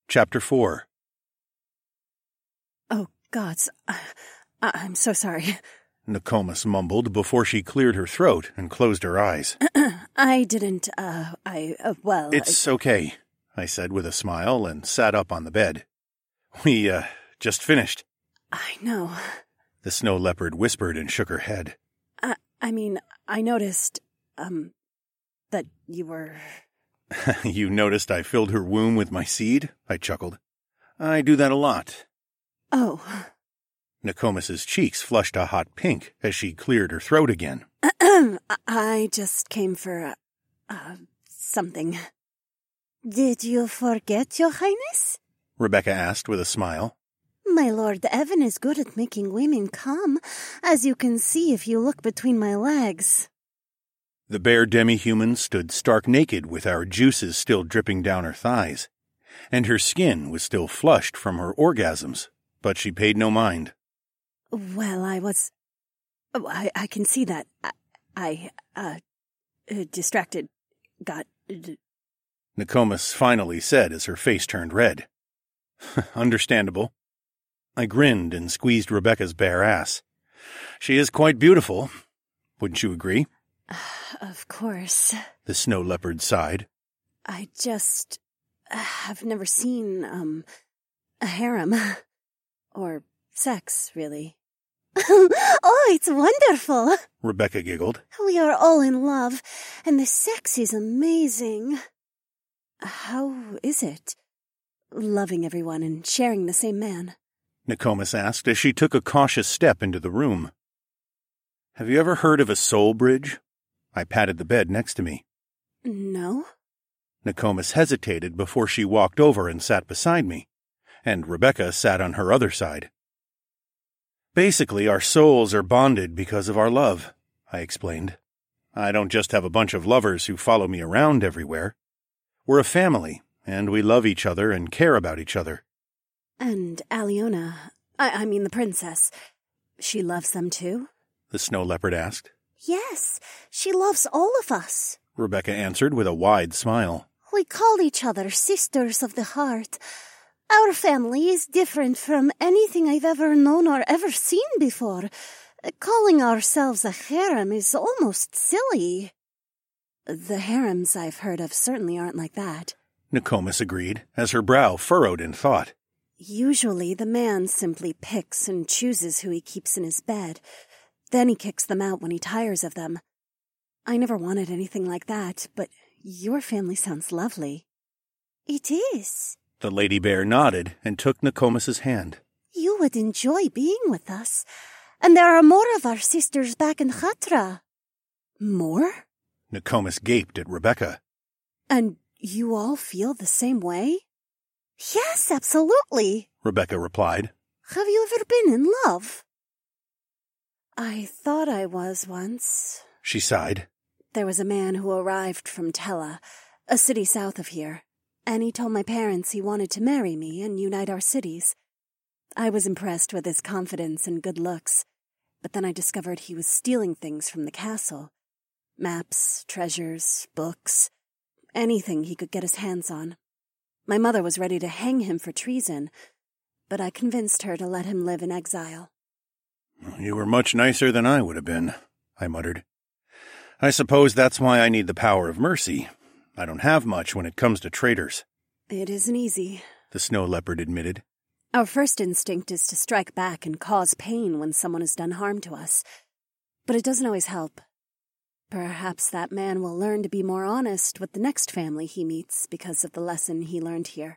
Chapter 4. Oh, gods. I'm so sorry. Nokomis mumbled before she cleared her throat and closed her eyes. I didn't, It's okay, I said with a smile and sat up on the bed. We, just finished. I know. The snow leopard whispered and shook her head. I noticed, that you were... You noticed I filled her womb with my seed? I chuckled. I do that a lot. Oh. Nokomis's cheeks flushed a hot pink as she cleared her throat again. I just came for, something. Did you forget, Your Highness? Rebecca asked with a smile. My Lord Evan is good at making women come, as you can see if you look between my legs. The bare demi-human stood stark naked with our juices still dripping down her thighs, and her skin was still flushed from her orgasms, but she paid no mind. Well, I can see that. Distracted. Got... Nokomis finally said as her face turned red. Understandable. I grinned and squeezed Rebecca's bare ass. She is quite beautiful. Wouldn't you agree? Of course. The snow leopard sighed. I just have never seen, a harem. Or sex, really. Oh, it's wonderful. Rebecca giggled. We are all in love, and the sex is amazing. How is it? Loving everyone and sharing the same man. Nokomis asked as she took a cautious step into the room. Have you ever heard of a soul bridge? I patted the bed next to me. No. Nokomis hesitated before she walked over and sat beside me, and Rebecca sat on her other side. Basically, our souls are bonded because of our love, I explained. I don't just have a bunch of lovers who follow me around everywhere. We're a family, and we love each other and care about each other. And Aliona, I mean the princess, she loves them too? The snow leopard asked. Yes, she loves all of us. Rebecca answered with a wide smile. We call each other sisters of the heart. Our family is different from anything I've ever known or ever seen before. Calling ourselves a harem is almost silly. The harems I've heard of certainly aren't like that. Nokomis agreed, as her brow furrowed in thought. Usually the man simply picks and chooses who he keeps in his bed. Then he kicks them out when he tires of them. I never wanted anything like that, but your family sounds lovely. It is. The lady bear nodded and took Nokomis's hand. You would enjoy being with us. And there are more of our sisters back in Khatra. More? Nokomis gaped at Rebecca. And you all feel the same way? Yes, absolutely, Rebecca replied. Have you ever been in love? I thought I was once. She sighed. There was a man who arrived from Tella, a city south of here, and he told my parents he wanted to marry me and unite our cities. I was impressed with his confidence and good looks, but then I discovered he was stealing things from the castle. Maps, treasures, books, anything he could get his hands on. My mother was ready to hang him for treason, but I convinced her to let him live in exile. You were much nicer than I would have been, I muttered. I suppose that's why I need the power of mercy. I don't have much when it comes to traitors. It isn't easy, the snow leopard admitted. Our first instinct is to strike back and cause pain when someone has done harm to us. But it doesn't always help. Perhaps that man will learn to be more honest with the next family he meets because of the lesson he learned here.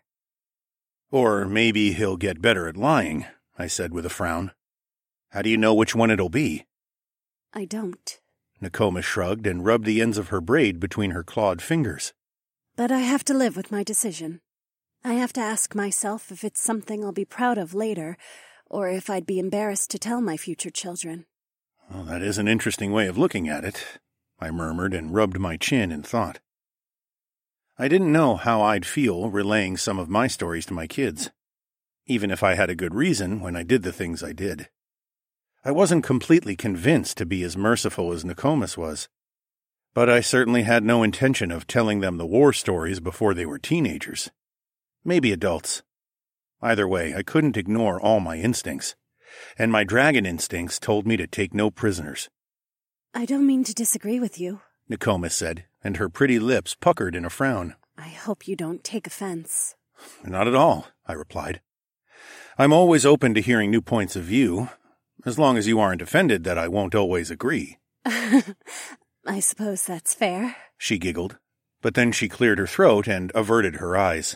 Or maybe he'll get better at lying, I said with a frown. How do you know which one it'll be? I don't. Nokomis shrugged and rubbed the ends of her braid between her clawed fingers. But I have to live with my decision. I have to ask myself if it's something I'll be proud of later, or if I'd be embarrassed to tell my future children. Well, that is an interesting way of looking at it, I murmured and rubbed my chin in thought. I didn't know how I'd feel relaying some of my stories to my kids, even if I had a good reason when I did the things I did. I wasn't completely convinced to be as merciful as Nokomis was, but I certainly had no intention of telling them the war stories before they were teenagers. Maybe adults. Either way, I couldn't ignore all my instincts, and my dragon instincts told me to take no prisoners. I don't mean to disagree with you, Nokomis said, and her pretty lips puckered in a frown. I hope you don't take offense. Not at all, I replied. I'm always open to hearing new points of view, as long as you aren't offended that I won't always agree. I suppose that's fair. She giggled, but then she cleared her throat and averted her eyes.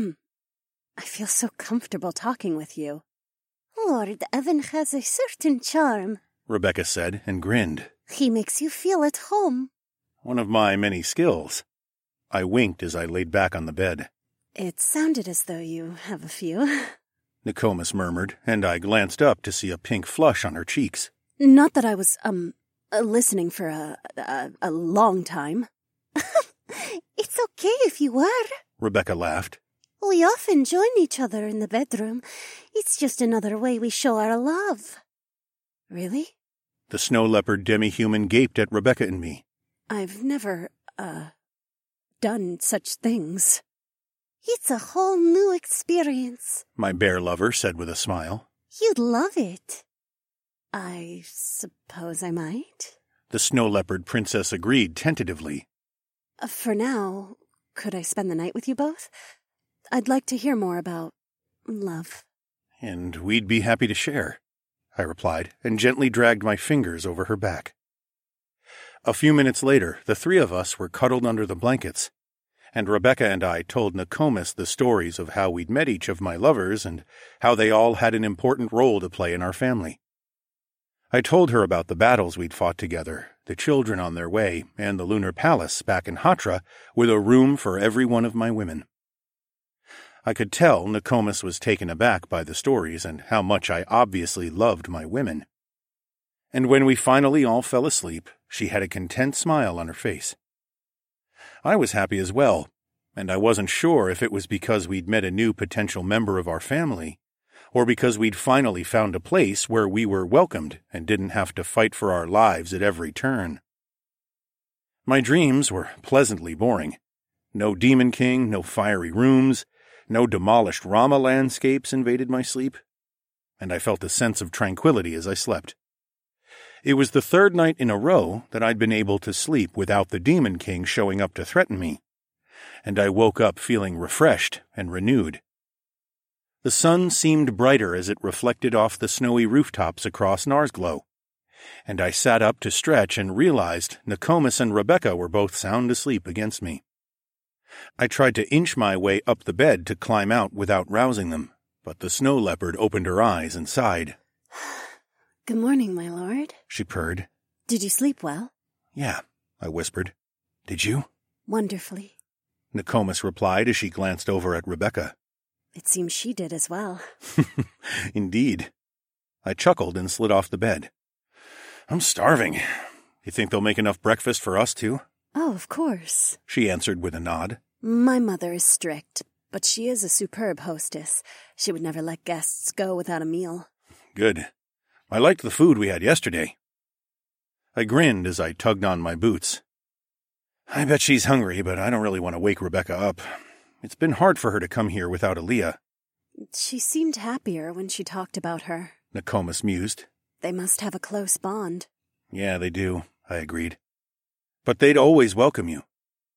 I feel so comfortable talking with you. Lord Evan has a certain charm, Rebecca said and grinned. He makes you feel at home. One of my many skills. I winked as I laid back on the bed. It sounded as though you have a few. Nokomis murmured, and I glanced up to see a pink flush on her cheeks. Not that I was, listening for a long time. It's okay if you were. Rebecca laughed. We often join each other in the bedroom. It's just another way we show our love. Really? The snow leopard demi-human gaped at Rebecca and me. I've never, done such things. It's a whole new experience. My bear lover said with a smile. You'd love it. I suppose I might. The snow leopard princess agreed tentatively. For now, could I spend the night with you both? I'd like to hear more about love. And we'd be happy to share, I replied, and gently dragged my fingers over her back. A few minutes later, the three of us were cuddled under the blankets, and Rebecca and I told Nokomis the stories of how we'd met each of my lovers and how they all had an important role to play in our family. I told her about the battles we'd fought together, the children on their way, and the lunar palace back in Hatra with a room for every one of my women. I could tell Nokomis was taken aback by the stories and how much I obviously loved my women. And when we finally all fell asleep, she had a content smile on her face. I was happy as well, and I wasn't sure if it was because we'd met a new potential member of our family, or because we'd finally found a place where we were welcomed and didn't have to fight for our lives at every turn. My dreams were pleasantly boring. No Demon King, no fiery rooms, no demolished Rama landscapes invaded my sleep, and I felt a sense of tranquility as I slept. It was the third night in a row that I'd been able to sleep without the Demon King showing up to threaten me, and I woke up feeling refreshed and renewed. The sun seemed brighter as it reflected off the snowy rooftops across Narsglow, and I sat up to stretch and realized Nokomis and Rebecca were both sound asleep against me. I tried to inch my way up the bed to climb out without rousing them, but the snow leopard opened her eyes and sighed. Good morning, my lord, She purred. Did you sleep well? Yeah, I whispered. Did you? Wonderfully. Nokomis replied as she glanced over at Rebecca. It seems she did as well. Indeed. I chuckled and slid off the bed. I'm starving. You think they'll make enough breakfast for us too? Oh, of course, She answered with a nod. My mother is strict, but she is a superb hostess. She would never let guests go without a meal. Good. I liked the food we had yesterday. I grinned as I tugged on my boots. I bet she's hungry, but I don't really want to wake Rebecca up. It's been hard for her to come here without Aaliyah. She seemed happier when she talked about her. Nokomis mused. They must have a close bond. Yeah, they do, I agreed. But they'd always welcome you.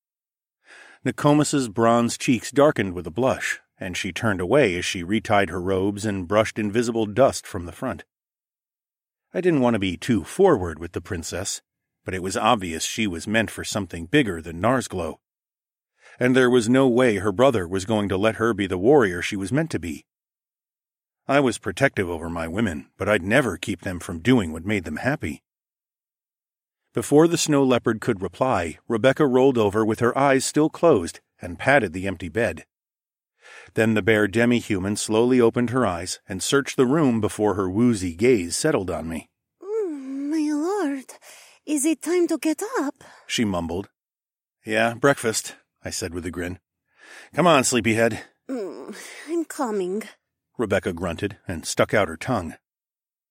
Nokomis's bronze cheeks darkened with a blush, and she turned away as she retied her robes and brushed invisible dust from the front. I didn't want to be too forward with the princess, but it was obvious she was meant for something bigger than Narsglow. And there was no way her brother was going to let her be the warrior she was meant to be. I was protective over my women, but I'd never keep them from doing what made them happy. Before the snow leopard could reply, Rebecca rolled over with her eyes still closed and patted the empty bed. Then the bear demi-human slowly opened her eyes and searched the room before her woozy gaze settled on me. My lord, is it time to get up? She mumbled. Yeah, breakfast, I said with a grin. Come on, sleepyhead. I'm coming. Rebecca grunted and stuck out her tongue.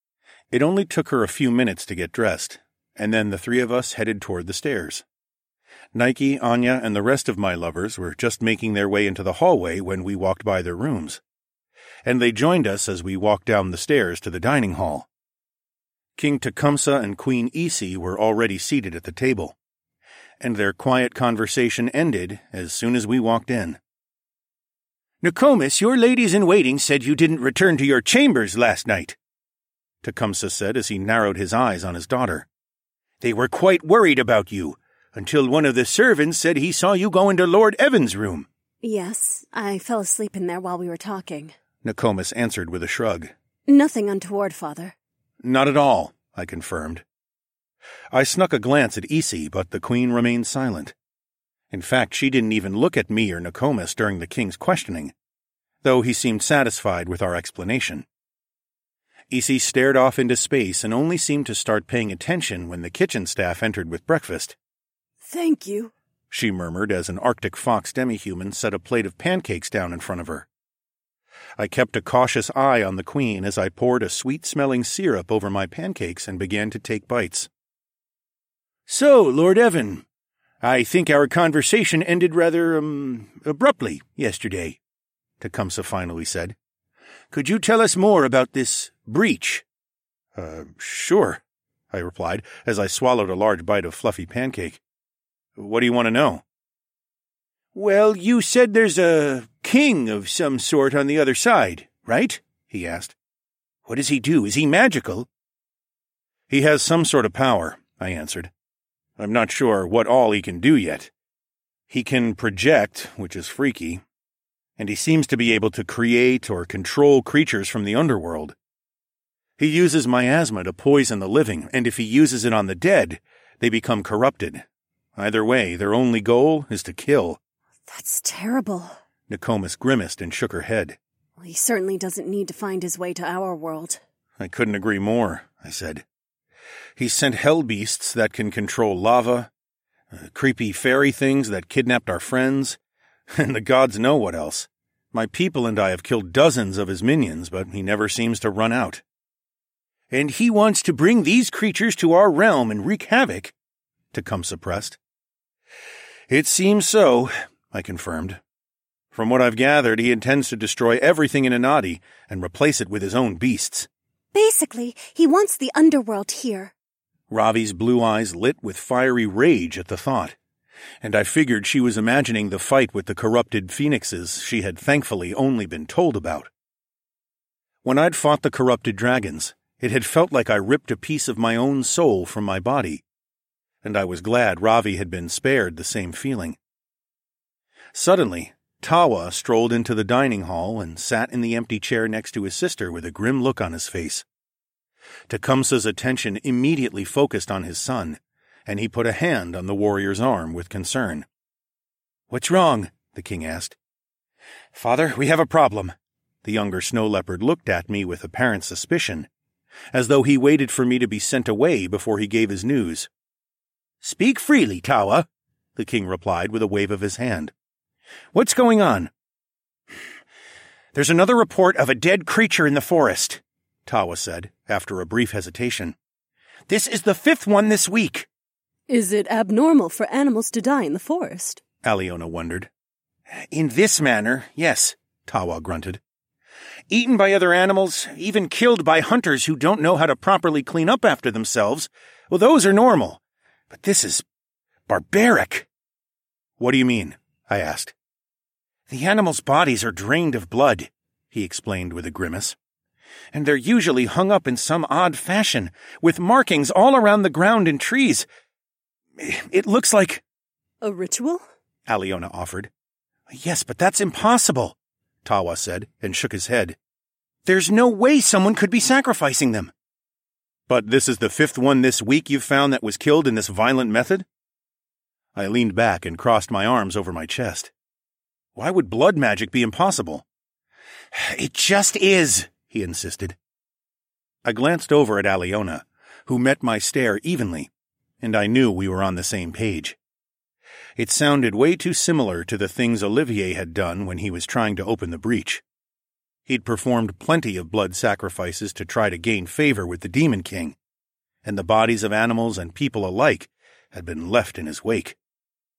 It only took her a few minutes to get dressed, and then the three of us headed toward the stairs. Nike, Anya, and the rest of my lovers were just making their way into the hallway when we walked by their rooms, and they joined us as we walked down the stairs to the dining hall. King Tecumseh and Queen Isi were already seated at the table, and their quiet conversation ended as soon as we walked in. "Nokomis, your ladies-in-waiting said you didn't return to your chambers last night," Tecumseh said as he narrowed his eyes on his daughter. "They were quite worried about you, until one of the servants said he saw you go into Lord Evan's room." Yes, I fell asleep in there while we were talking. Nokomis answered with a shrug. Nothing untoward, Father. Not at all, I confirmed. I snuck a glance at Isi, but the queen remained silent. In fact, she didn't even look at me or Nokomis during the king's questioning, though he seemed satisfied with our explanation. Isi stared off into space and only seemed to start paying attention when the kitchen staff entered with breakfast. "Thank you," she murmured as an Arctic fox demi-human set a plate of pancakes down in front of her. I kept a cautious eye on the queen as I poured a sweet-smelling syrup over my pancakes and began to take bites. "So, Lord Evan, I think our conversation ended rather, abruptly yesterday," Tecumseh finally said. "Could you tell us more about this breach?" Sure, I replied as I swallowed a large bite of fluffy pancake. What do you want to know? "Well, you said there's a king of some sort on the other side, right?" he asked. "What does he do? Is he magical?" He has some sort of power, I answered. I'm not sure what all he can do yet. He can project, which is freaky, and he seems to be able to create or control creatures from the underworld. He uses miasma to poison the living, and if he uses it on the dead, they become corrupted. Either way, their only goal is to kill. "That's terrible." Nokomis grimaced and shook her head. Well, he certainly doesn't need to find his way to our world. I couldn't agree more, I said. He's sent hell beasts that can control lava, creepy fairy things that kidnapped our friends, and the gods know what else. My people and I have killed dozens of his minions, but he never seems to run out. "And he wants to bring these creatures to our realm and wreak havoc," Tecumseh pressed. It seems so, I confirmed. From what I've gathered, he intends to destroy everything in Enadi and replace it with his own beasts. Basically, he wants the underworld here. Ravi's blue eyes lit with fiery rage at the thought, and I figured she was imagining the fight with the corrupted phoenixes she had thankfully only been told about. When I'd fought the corrupted dragons, it had felt like I ripped a piece of my own soul from my body, and I was glad Ravi had been spared the same feeling. Suddenly, Tawa strolled into the dining hall and sat in the empty chair next to his sister with a grim look on his face. Tecumseh's attention immediately focused on his son, and he put a hand on the warrior's arm with concern. "What's wrong?" the king asked. "Father, we have a problem." The younger snow leopard looked at me with apparent suspicion, as though he waited for me to be sent away before he gave his news. "Speak freely, Tawa," the king replied with a wave of his hand. "What's going on?" "There's another report of a dead creature in the forest," Tawa said, after a brief hesitation. "This is the 5th one this week." "Is it abnormal for animals to die in the forest?" Aliona wondered. "In this manner, yes," Tawa grunted. "Eaten by other animals, even killed by hunters who don't know how to properly clean up after themselves, well, those are normal. But this is barbaric." "What do you mean?" I asked. "The animals' bodies are drained of blood," he explained with a grimace. "And they're usually hung up in some odd fashion, with markings all around the ground and trees. It looks like—" "A ritual?" Aliona offered. "Yes, but that's impossible," Tawa said, and shook his head. "There's no way someone could be sacrificing them." "But this is the 5th one this week you've found that was killed in this violent method?" I leaned back and crossed my arms over my chest. Why would blood magic be impossible? "It just is," he insisted. I glanced over at Aliona, who met my stare evenly, and I knew we were on the same page. It sounded way too similar to the things Olivier had done when he was trying to open the breach. He'd performed plenty of blood sacrifices to try to gain favor with the Demon King, and the bodies of animals and people alike had been left in his wake.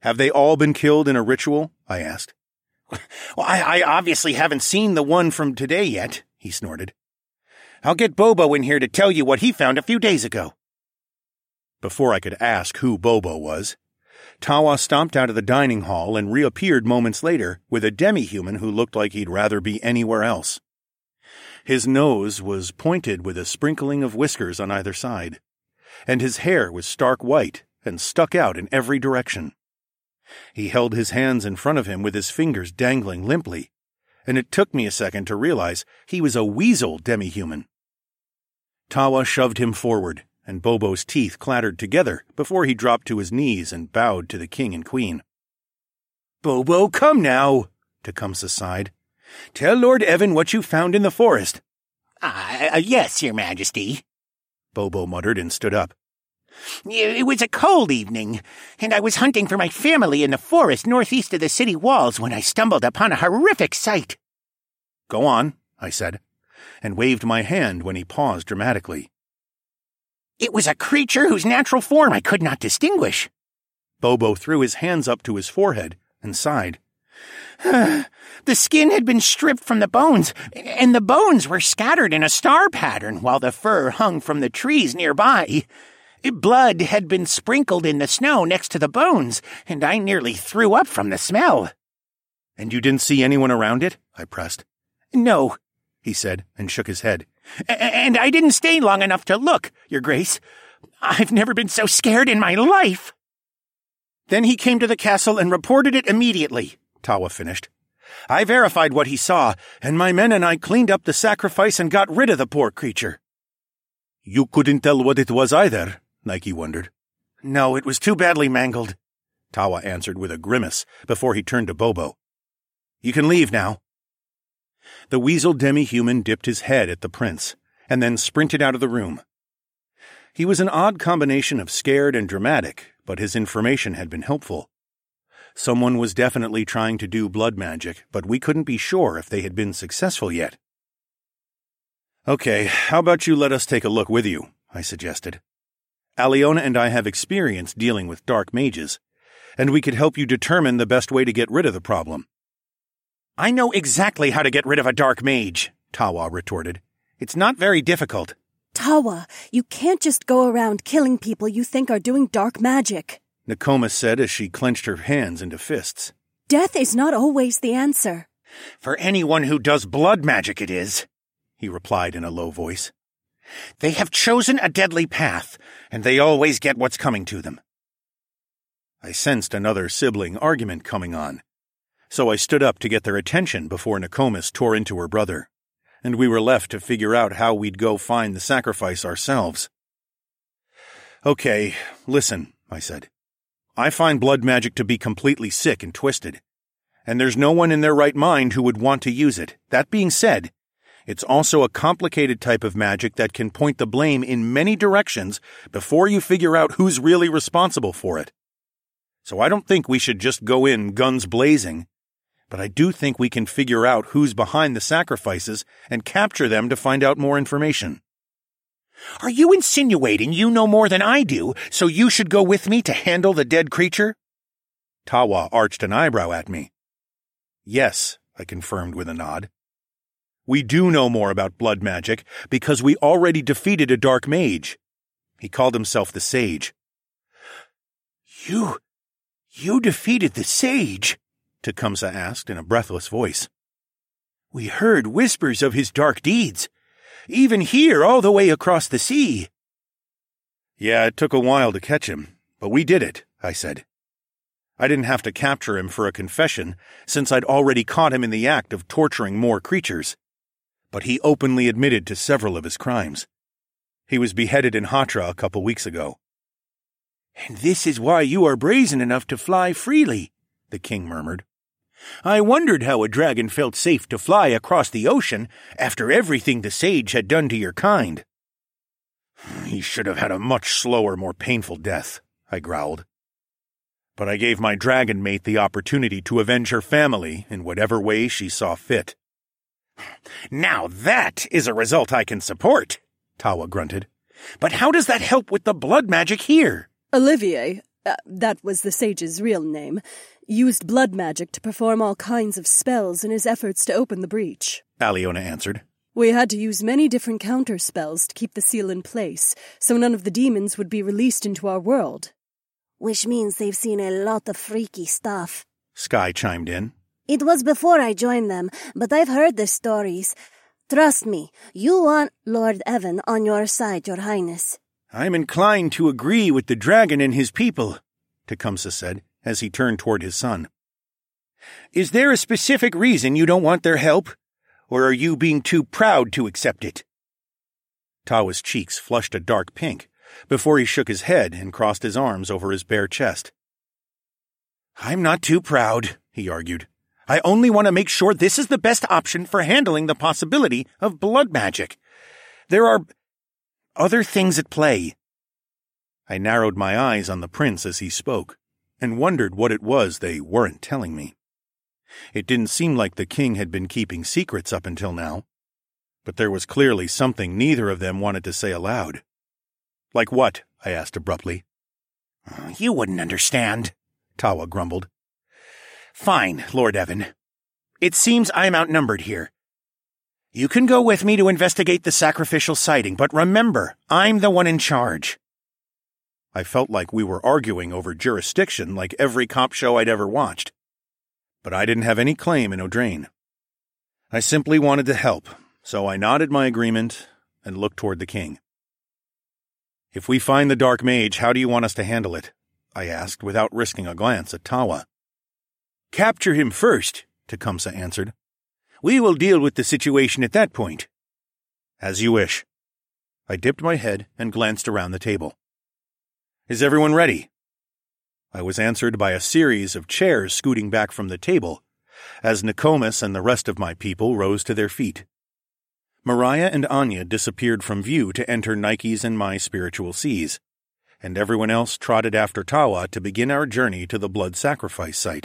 Have they all been killed in a ritual? I asked. Well, I obviously haven't seen the one from today yet, he snorted. I'll get Bobo in here to tell you what he found a few days ago. Before I could ask who Bobo was, Tawa stomped out of the dining hall and reappeared moments later with a demi-human who looked like he'd rather be anywhere else. His nose was pointed with a sprinkling of whiskers on either side, and his hair was stark white and stuck out in every direction. He held his hands in front of him with his fingers dangling limply, and it took me a second to realize he was a weasel demi-human. Tawa shoved him forward, and Bobo's teeth clattered together before he dropped to his knees and bowed to the king and queen. Bobo, come now, Tecumseh sighed. Tell Lord Evan what you found in the forest. Yes, Your Majesty, Bobo muttered and stood up. It was a cold evening, and I was hunting for my family in the forest northeast of the city walls when I stumbled upon a horrific sight. Go on, I said, and waved my hand when he paused dramatically. It was a creature whose natural form I could not distinguish. Bobo threw his hands up to his forehead and sighed. The skin had been stripped from the bones, and the bones were scattered in a star pattern while the fur hung from the trees nearby. Blood had been sprinkled in the snow next to the bones, and I nearly threw up from the smell. And you didn't see anyone around it? I pressed. No, he said, and shook his head. And I didn't stay long enough to look, Your Grace. I've never been so scared in my life. Then he came to the castle and reported it immediately, Tawa finished. I verified what he saw, and my men and I cleaned up the sacrifice and got rid of the poor creature. You couldn't tell what it was either, Nike wondered. No, it was too badly mangled, Tawa answered with a grimace before he turned to Bobo. You can leave now. The weasel demi-human dipped his head at the prince, and then sprinted out of the room. He was an odd combination of scared and dramatic, but his information had been helpful. Someone was definitely trying to do blood magic, but we couldn't be sure if they had been successful yet. Okay, how about you let us take a look with you, I suggested. Aliona and I have experience dealing with dark mages, and we could help you determine the best way to get rid of the problem. I know exactly how to get rid of a dark mage, Tawa retorted. It's not very difficult. Tawa, you can't just go around killing people you think are doing dark magic, Nokomis said as she clenched her hands into fists. Death is not always the answer. For anyone who does blood magic it is, he replied in a low voice. They have chosen a deadly path, and they always get what's coming to them. I sensed another sibling argument coming on, so I stood up to get their attention before Nokomis tore into her brother, and we were left to figure out how we'd go find the sacrifice ourselves. Okay, listen, I said. I find blood magic to be completely sick and twisted, and there's no one in their right mind who would want to use it. That being said, it's also a complicated type of magic that can point the blame in many directions before you figure out who's really responsible for it. So I don't think we should just go in guns blazing, but I do think we can figure out who's behind the sacrifices and capture them to find out more information. Are you insinuating you know more than I do, so you should go with me to handle the dead creature? Tawa arched an eyebrow at me. Yes, I confirmed with a nod. We do know more about blood magic because we already defeated a dark mage. He called himself the Sage. You defeated the Sage? Tecumseh asked in a breathless voice. We heard whispers of his dark deeds, even here all the way across the sea. Yeah, it took a while to catch him, but we did it, I said. I didn't have to capture him for a confession since I'd already caught him in the act of torturing more creatures. But he openly admitted to several of his crimes. He was beheaded in Hatra a couple weeks ago. And this is why you are brazen enough to fly freely, the king murmured. I wondered how a dragon felt safe to fly across the ocean after everything the Sage had done to your kind. He should have had a much slower, more painful death, I growled. But I gave my dragon mate the opportunity to avenge her family in whatever way she saw fit. Now that is a result I can support, Tawa grunted. But how does that help with the blood magic here? Olivier, That was the sage's real name, used blood magic to perform all kinds of spells in his efforts to open the breach, Aliona answered. We had to use many different counter spells to keep the seal in place, so none of the demons would be released into our world. Which means they've seen a lot of freaky stuff. Sky chimed in. It was before I joined them, but I've heard the stories. Trust me, you want Lord Evan on your side, Your Highness. I'm inclined to agree with the dragon and his people, Tecumseh said, as he turned toward his son. Is there a specific reason you don't want their help, or are you being too proud to accept it? Tawa's cheeks flushed a dark pink before he shook his head and crossed his arms over his bare chest. I'm not too proud, he argued. I only want to make sure this is the best option for handling the possibility of blood magic. There are other things at play. I narrowed my eyes on the prince as he spoke, and wondered what it was they weren't telling me. It didn't seem like the king had been keeping secrets up until now, but there was clearly something neither of them wanted to say aloud. Like what? I asked abruptly. You wouldn't understand, Tawa grumbled. Fine, Lord Evan. It seems I'm outnumbered here. You can go with me to investigate the sacrificial sighting, but remember, I'm the one in charge. I felt like we were arguing over jurisdiction like every cop show I'd ever watched. But I didn't have any claim in O'Draine. I simply wanted to help, so I nodded my agreement and looked toward the king. If we find the Dark Mage, how do you want us to handle it? I asked without risking a glance at Tawa. Capture him first, Tecumseh answered. We will deal with the situation at that point. As you wish. I dipped my head and glanced around the table. Is everyone ready? I was answered by a series of chairs scooting back from the table, as Nokomis and the rest of my people rose to their feet. Mariah and Anya disappeared from view to enter Nike's and my spiritual seas, and everyone else trotted after Tawa to begin our journey to the blood sacrifice site.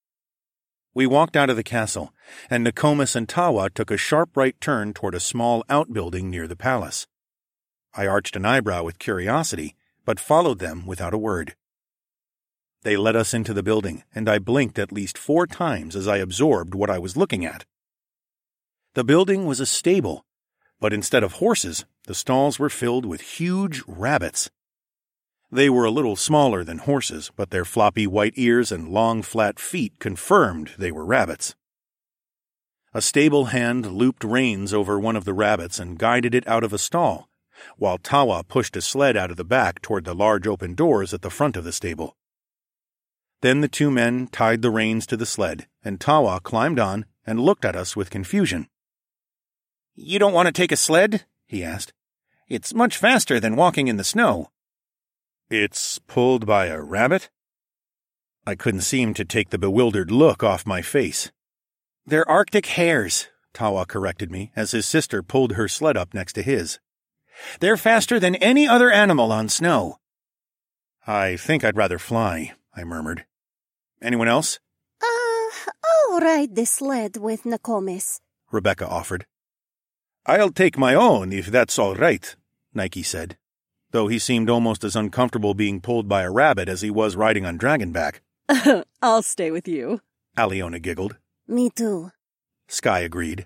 We walked out of the castle, and Nokomis and Tawa took a sharp right turn toward a small outbuilding near the palace. I arched an eyebrow with curiosity, but followed them without a word. They led us into the building, and I blinked at least 4 times as I absorbed what I was looking at. The building was a stable, but instead of horses, the stalls were filled with huge rabbits. They were a little smaller than horses, but their floppy white ears and long flat feet confirmed they were rabbits. A stable hand looped reins over one of the rabbits and guided it out of a stall, while Tawa pushed a sled out of the back toward the large open doors at the front of the stable. Then the 2 men tied the reins to the sled, and Tawa climbed on and looked at us with confusion. You don't want to take a sled? He asked. It's much faster than walking in the snow. It's pulled by a rabbit? I couldn't seem to take the bewildered look off my face. They're Arctic hares, Tawa corrected me as his sister pulled her sled up next to his. They're faster than any other animal on snow. I think I'd rather fly, I murmured. Anyone else? I'll ride the sled with Nokomis, Rebecca offered. I'll take my own if that's all right, Nike said, though he seemed almost as uncomfortable being pulled by a rabbit as he was riding on Dragonback. I'll stay with you, Aliona giggled. Me too, Sky agreed.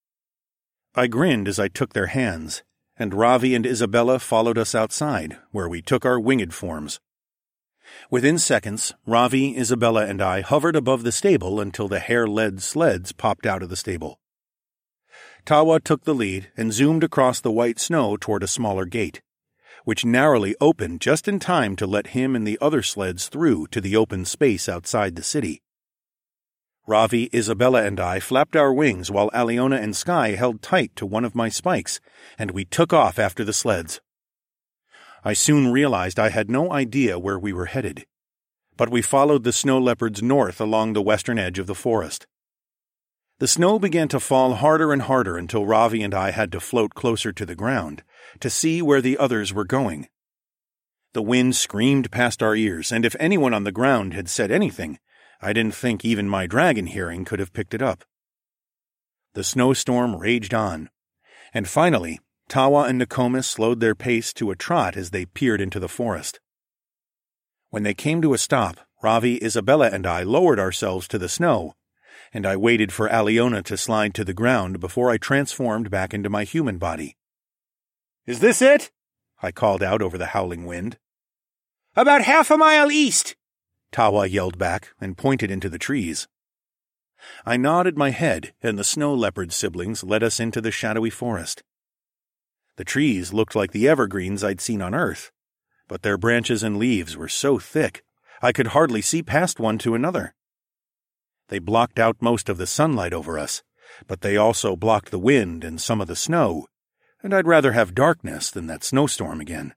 I grinned as I took their hands, and Ravi and Isabella followed us outside, where we took our winged forms. Within seconds, Ravi, Isabella, and I hovered above the stable until the hare-led sleds popped out of the stable. Tawa took the lead and zoomed across the white snow toward a smaller gate, which narrowly opened just in time to let him and the other sleds through to the open space outside the city. Ravi, Isabella, and I flapped our wings while Aliona and Sky held tight to one of my spikes, and we took off after the sleds. I soon realized I had no idea where we were headed, but we followed the snow leopards north along the western edge of the forest. The snow began to fall harder and harder until Ravi and I had to float closer to the ground to see where the others were going. The wind screamed past our ears, and if anyone on the ground had said anything, I didn't think even my dragon hearing could have picked it up. The snowstorm raged on, and finally, Tawa and Nokomis slowed their pace to a trot as they peered into the forest. When they came to a stop, Ravi, Isabella, and I lowered ourselves to the snow, and I waited for Aliona to slide to the ground before I transformed back into my human body. "Is this it?" I called out over the howling wind. "About half a mile east," Tawa yelled back and pointed into the trees. I nodded my head, and the snow leopard siblings led us into the shadowy forest. The trees looked like the evergreens I'd seen on Earth, but their branches and leaves were so thick I could hardly see past one to another. They blocked out most of the sunlight over us, but they also blocked the wind and some of the snow, and I'd rather have darkness than that snowstorm again.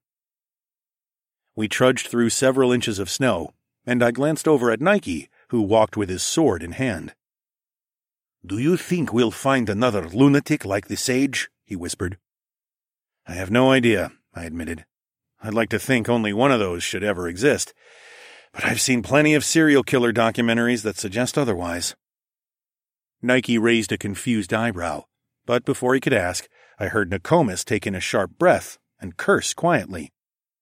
We trudged through several inches of snow, and I glanced over at Nike, who walked with his sword in hand. "Do you think we'll find another lunatic like the sage?" he whispered. "I have no idea," I admitted. "I'd like to think only one of those should ever exist, but I've seen plenty of serial killer documentaries that suggest otherwise." Nike raised a confused eyebrow, but before he could ask, I heard Nokomis take in a sharp breath and curse quietly.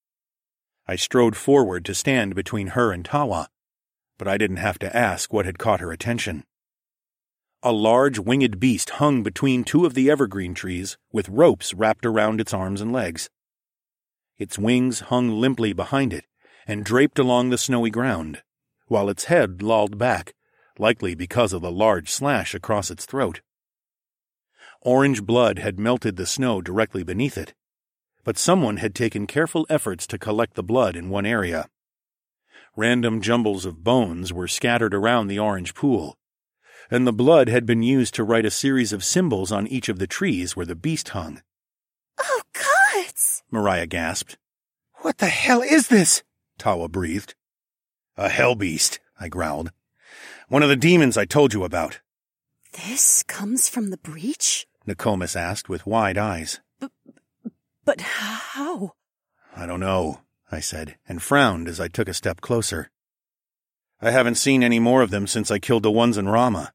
I strode forward to stand between her and Tawa, but I didn't have to ask what had caught her attention. A large winged beast hung between two of the evergreen trees with ropes wrapped around its arms and legs. Its wings hung limply behind it and draped along the snowy ground, while its head lolled back, likely because of the large slash across its throat. Orange blood had melted the snow directly beneath it, but someone had taken careful efforts to collect the blood in one area. Random jumbles of bones were scattered around the orange pool, and the blood had been used to write a series of symbols on each of the trees where the beast hung. "Oh, gods!" Mariah gasped. "What the hell is this?" Tawa breathed. "A hell beast," I growled. "One of the demons I told you about." "This comes from the breach?" Nokomis asked with wide eyes. But how?" "I don't know," I said, and frowned as I took a step closer. "I haven't seen any more of them since I killed the ones in Rama."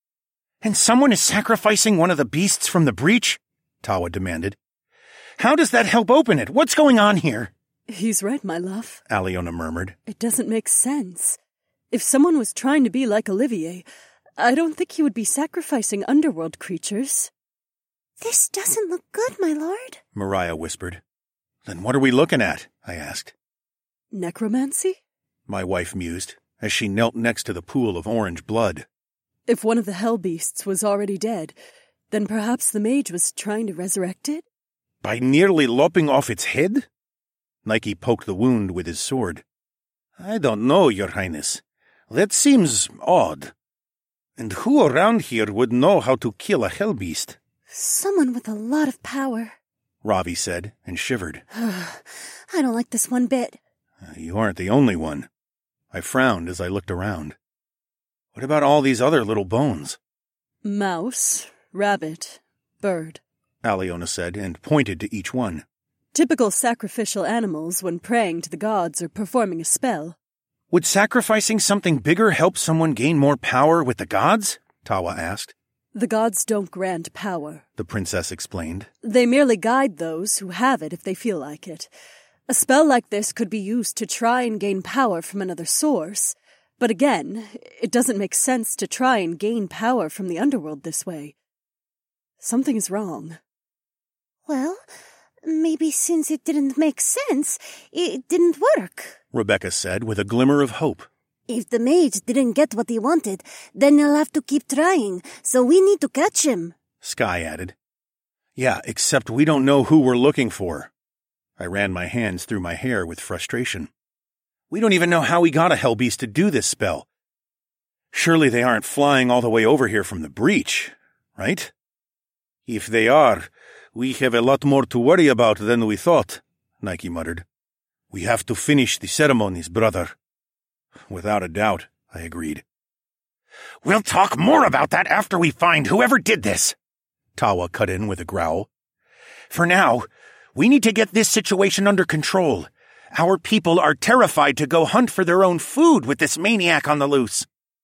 "And someone is sacrificing one of the beasts from the breach?" Tawa demanded. "How does that help open it? What's going on here?" "He's right, my love," Aliona murmured. "It doesn't make sense. If someone was trying to be like Olivier, I don't think he would be sacrificing underworld creatures." "This doesn't look good, my lord," Mariah whispered. "Then what are we looking at?" I asked. "Necromancy?" My wife mused, as she knelt next to the pool of orange blood. If one of the hell beasts was already dead, then perhaps the mage was trying to resurrect it? "By nearly lopping off its head?" Nike poked the wound with his sword. "I don't know, Your Highness. That seems odd. And who around here would know how to kill a hell beast?" "Someone with a lot of power," Ravi said, and shivered. "I don't like this one bit." "You aren't the only one." I frowned as I looked around. "What about all these other little bones?" "Mouse, rabbit, bird," Aliona said, and pointed to each one. "Typical sacrificial animals when praying to the gods or performing a spell." "Would sacrificing something bigger help someone gain more power with the gods?" Tawa asked. "The gods don't grant power," the princess explained. "They merely guide those who have it if they feel like it. A spell like this could be used to try and gain power from another source. But again, it doesn't make sense to try and gain power from the underworld this way. Something is wrong." "Well, maybe since it didn't make sense, it didn't work," Rebecca said with a glimmer of hope. "If the mage didn't get what he wanted, then he'll have to keep trying, so we need to catch him," Sky added. "Yeah, except we don't know who we're looking for." I ran my hands through my hair with frustration. "We don't even know how we got a hell beast to do this spell. Surely they aren't flying all the way over here from the breach, right?" "If they are, we have a lot more to worry about than we thought," Nike muttered. "We have to finish the ceremonies, brother." "Without a doubt," I agreed. "We'll talk more about that after we find whoever did this," Tawa cut in with a growl. "For now, we need to get this situation under control. Our people are terrified to go hunt for their own food with this maniac on the loose."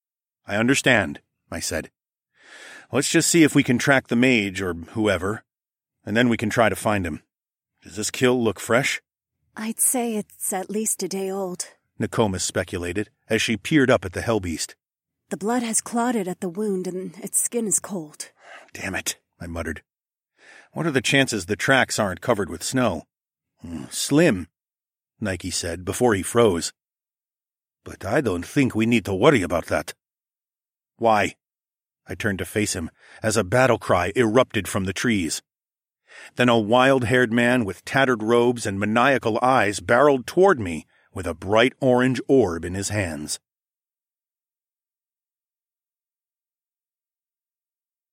"I understand," I said. "Let's just see if we can track the mage or whoever, and then we can try to find him. Does this kill look fresh?" "I'd say it's at least a day old," Nokomis speculated as she peered up at the hellbeast. The blood has clotted at the wound and its skin is cold. Damn it, I muttered. What are the chances the tracks aren't covered with snow? Slim, Nike said before he froze. But I don't think we need to worry about that. Why? I turned to face him as a battle cry erupted from the trees. Then a wild-haired man with tattered robes and maniacal eyes barreled toward me with a bright orange orb in his hands.